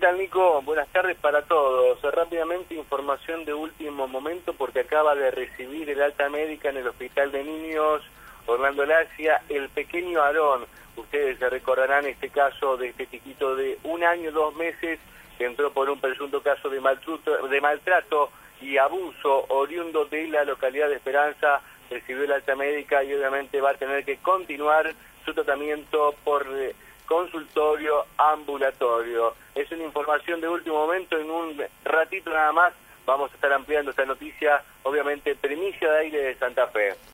tal, Nico? Buenas tardes para todos. Rápidamente, información de último momento porque acaba de recibir el alta médica en el Hospital de Niños Orlando Lacia el pequeño Aarón. Ustedes se recordarán este caso de este chiquito de 1 año, 2 meses, que entró por un presunto caso de maltrato y abuso oriundo de la localidad de Esperanza. Recibió el alta médica y obviamente va a tener que continuar su tratamiento por consultorio ambulatorio. Es una información de último momento. En un ratito nada más vamos a estar ampliando esta noticia, obviamente primicia de aire de Santa Fe.